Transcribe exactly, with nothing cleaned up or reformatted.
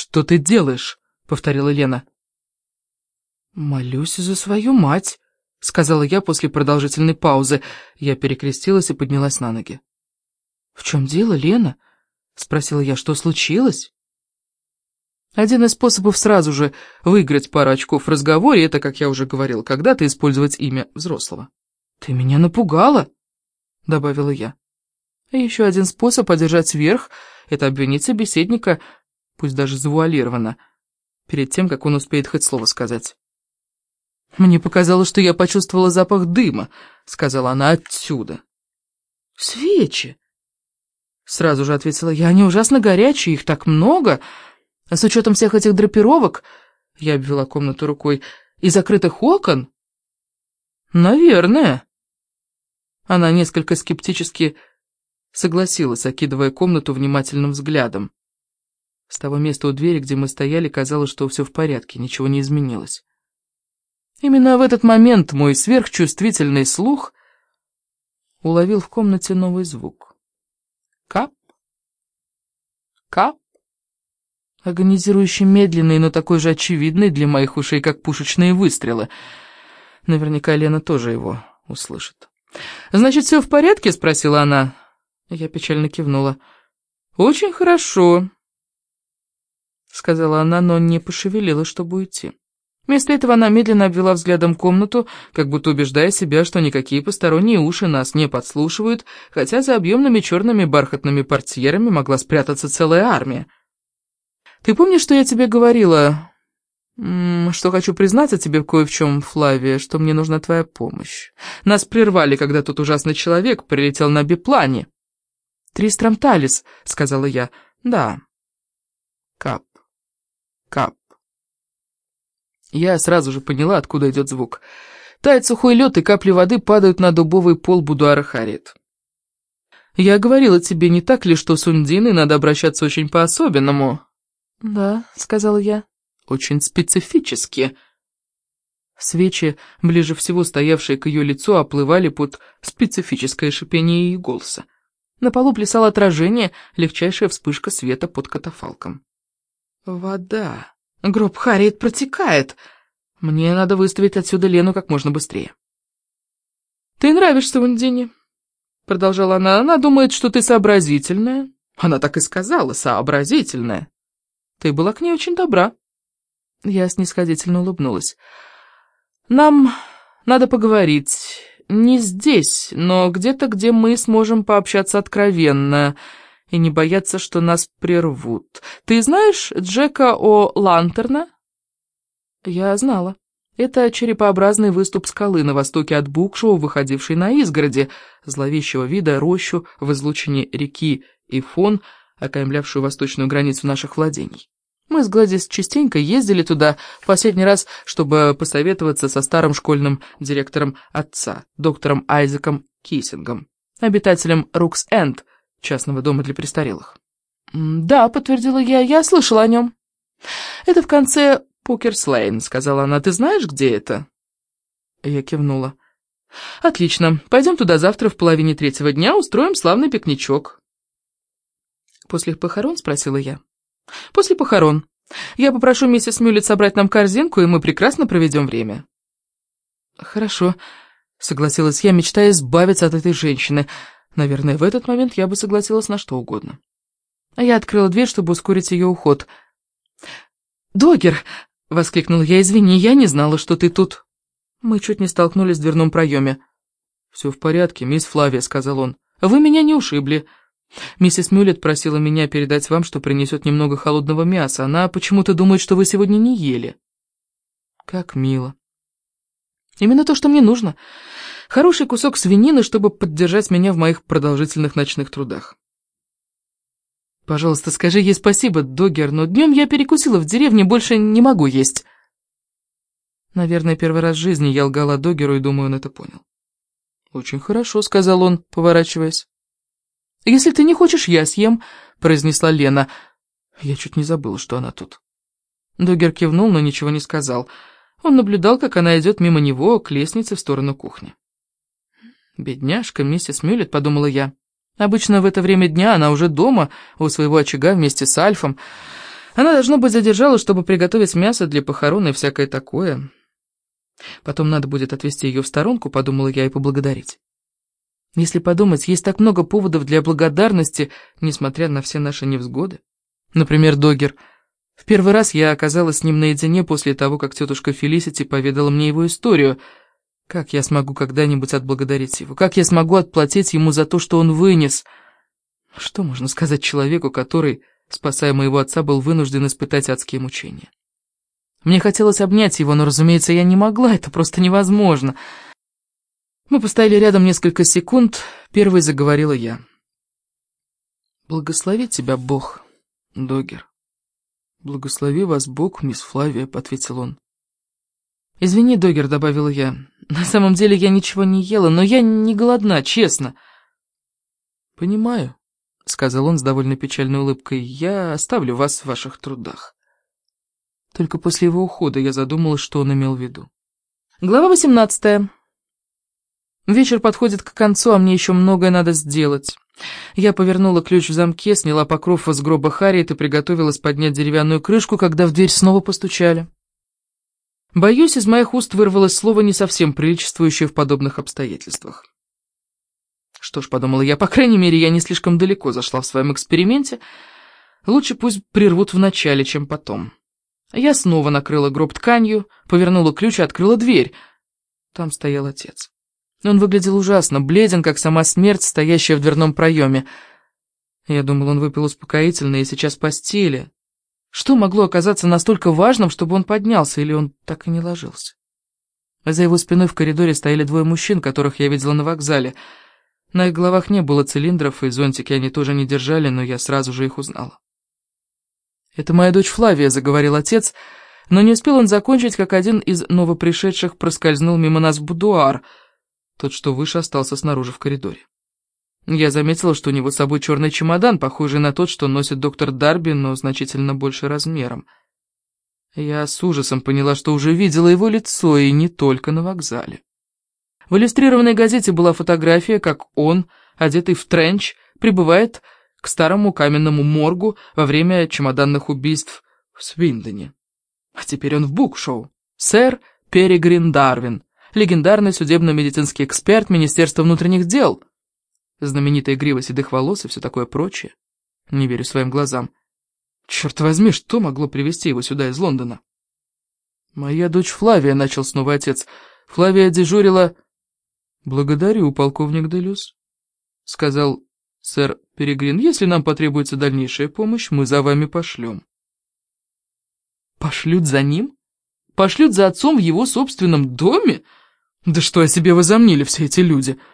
«Что ты делаешь?» — повторила Лена. «Молюсь за свою мать», — сказала я после продолжительной паузы. Я перекрестилась и поднялась на ноги. «В чем дело, Лена?» — спросила я. «Что случилось?» Один из способов сразу же выиграть пару очков в разговоре — это, как я уже говорил, когда-то использовать имя взрослого. «Ты меня напугала», — добавила я. И еще один способ одержать верх — это обвинить собеседника, пусть даже завуалированно, перед тем, как он успеет хоть слово сказать. «Мне показалось, что я почувствовала запах дыма», — сказала она, — «отсюда». «Свечи», — сразу же ответила я, — «они ужасно горячие, их так много. С учетом всех этих драпировок», — я обвела комнату рукой, — «и закрытых окон». «Наверное». Она несколько скептически согласилась, окидывая комнату внимательным взглядом. С того места у двери, где мы стояли, казалось, что все в порядке, ничего не изменилось. Именно в этот момент мой сверхчувствительный слух уловил в комнате новый звук. Кап, кап, агонизирующий медленный, но такой же очевидный для моих ушей, как пушечные выстрелы. Наверняка Лена тоже его услышит. «Значит, все в порядке?» — спросила она. Я печально кивнула. «Очень хорошо», — сказала она, но не пошевелила, чтобы уйти. Вместо этого она медленно обвела взглядом комнату, как будто убеждая себя, что никакие посторонние уши нас не подслушивают, хотя за объемными черными бархатными портьерами могла спрятаться целая армия. «Ты помнишь, что я тебе говорила, что хочу признаться тебе кое в чем, Флавия, что мне нужна твоя помощь? Нас прервали, когда тот ужасный человек прилетел на биплане». «Тристрам Талис», — сказала я. «Да». Кап, кап. Я сразу же поняла, откуда идет звук. Тает сухой лед, и капли воды падают на дубовый пол будуара Харриет. «Я говорила тебе, не так ли, что с Ундиной надо обращаться очень по-особенному?» «Да», — сказала я. «Очень специфически». Свечи, ближе всего стоявшие к ее лицу, оплывали под специфическое шипение ее голоса. На полу плясало отражение, легчайшая вспышка света под катафалком. «Вода! Гроб Харриет протекает! Мне надо выставить отсюда Лену как можно быстрее». «Ты нравишься Ундине», — продолжала она. «Она думает, что ты сообразительная. Она так и сказала, сообразительная. Ты была к ней очень добра». Я снисходительно улыбнулась. «Нам надо поговорить. Не здесь, но где-то, где мы сможем пообщаться откровенно и не бояться, что нас прервут. Ты знаешь Джека О'Лантерна?» Я знала. Это черепообразный выступ скалы на востоке от Букшоу, выходивший на изгороди, зловещего вида рощу в излучине реки Ифон, окаймлявшую восточную границу наших владений. Мы с Гладис частенько ездили туда, в последний раз, чтобы посоветоваться со старым школьным директором отца, доктором Айзеком Киссингом, обитателем Рукс-Энд, частного дома для престарелых. «Да», — подтвердила я, — «я слышала о нем». «Это в конце Покерс-Лейн», — сказала она. «Ты знаешь, где это?» Я кивнула. «Отлично. Пойдем туда завтра в половине третьего дня, устроим славный пикничок». «После похорон?» — спросила я. «После похорон. Я попрошу миссис Мюллет собрать нам корзинку, и мы прекрасно проведем время». «Хорошо», — согласилась я, мечтая избавиться от этой женщины. Наверное, в этот момент я бы согласилась на что угодно. А я открыла дверь, чтобы ускорить ее уход. «Догер!» — воскликнула я. «Извини, я не знала, что ты тут». Мы чуть не столкнулись в дверном проеме. «Все в порядке, мисс Флавия», — сказал он. «Вы меня не ушибли. Миссис Мюллет просила меня передать вам, что принесет немного холодного мяса. Она почему-то думает, что вы сегодня не ели». «Как мило. Именно то, что мне нужно. Хороший кусок свинины, чтобы поддержать меня в моих продолжительных ночных трудах». «Пожалуйста, скажи ей спасибо, Догер, но днем я перекусила в деревне, больше не могу есть». Наверное, первый раз в жизни я лгала Догеру, и думаю, он это понял. «Очень хорошо», — сказал он, поворачиваясь. «Если ты не хочешь, я съем», — произнесла Лена. Я чуть не забыла, что она тут. Догер кивнул, но ничего не сказал. Он наблюдал, как она идет мимо него к лестнице в сторону кухни. «Бедняжка, миссис Мюллет», — подумала я. Обычно в это время дня она уже дома, у своего очага вместе с Альфом. Она, должно быть, задержалась, чтобы приготовить мясо для похорон и всякое такое. Потом надо будет отвезти ее в сторонку, подумала я, и поблагодарить. Если подумать, есть так много поводов для благодарности, несмотря на все наши невзгоды. Например, Доггер. В первый раз я оказалась с ним наедине после того, как тетушка Фелисити поведала мне его историю. Как я смогу когда-нибудь отблагодарить его? Как я смогу отплатить ему за то, что он вынес? Что можно сказать человеку, который, спасая моего отца, был вынужден испытать адские мучения? Мне хотелось обнять его, но, разумеется, я не могла, это просто невозможно. Мы постояли рядом несколько секунд, первой заговорила я. «Благослови тебя Бог, Доггер». «Благослови вас Бог, мисс Флавия», — ответил он. «Извини, Доггер», — добавила я. «На самом деле я ничего не ела, но я не голодна, честно». «Понимаю», — сказал он с довольно печальной улыбкой. «Я оставлю вас в ваших трудах». Только после его ухода я задумалась, что он имел в виду. Глава восемнадцатая. Вечер подходит к концу, а мне еще многое надо сделать. Я повернула ключ в замке, сняла покров с гроба Харриет и приготовилась поднять деревянную крышку, когда в дверь снова постучали. Боюсь, из моих уст вырвалось слово, не совсем приличествующее в подобных обстоятельствах. Что ж, подумала я, по крайней мере, я не слишком далеко зашла в своем эксперименте. Лучше пусть прервут в начале, чем потом. Я снова накрыла гроб тканью, повернула ключ и открыла дверь. Там стоял отец. Он выглядел ужасно, бледен, как сама смерть, стоящая в дверном проеме. Я думал, он выпил успокоительное и сейчас в постели. Что могло оказаться настолько важным, чтобы он поднялся, или он так и не ложился? За его спиной в коридоре стояли двое мужчин, которых я видела на вокзале. На их головах не было цилиндров, и зонтики они тоже не держали, но я сразу же их узнала. «Это моя дочь Флавия», — заговорил отец, но не успел он закончить, как один из новопришедших проскользнул мимо нас в будуар. Тот, что выше, остался снаружи в коридоре. Я заметила, что у него с собой черный чемодан, похожий на тот, что носит доктор Дарби, но значительно больше размером. Я с ужасом поняла, что уже видела его лицо, и не только на вокзале. В иллюстрированной газете была фотография, как он, одетый в тренч, прибывает к старому каменному моргу во время чемоданных убийств в Свиндоне. А теперь он в букшоу. Сэр Перегрин Дарвин, легендарный судебно-медицинский эксперт Министерства внутренних дел. Знаменитая грива седых волос и все такое прочее. Не верю своим глазам. Черт возьми, что могло привести его сюда из Лондона? «Моя дочь Флавия», — начал снова отец. Флавия дежурила... «Благодарю, полковник Делюс», — сказал сэр Перегрин. «Если нам потребуется дальнейшая помощь, мы за вами пошлем». «Пошлют за ним? Пошлют за отцом в его собственном доме? Да что о себе возомнили все эти люди?»